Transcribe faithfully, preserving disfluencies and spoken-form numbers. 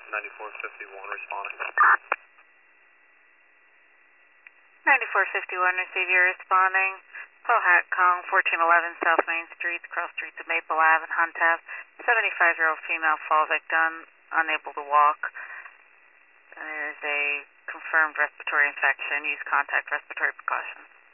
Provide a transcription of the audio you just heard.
ninety-four fifty-one responding. ninety-four fifty-one, receive your responding. Pohat Kong, fourteen eleven South Main Street, cross streets of Maple Ave and Hunt Ave. seventy-five-year-old female fall victim, unable to walk. There is a confirmed respiratory infection. Use contact respiratory precautions.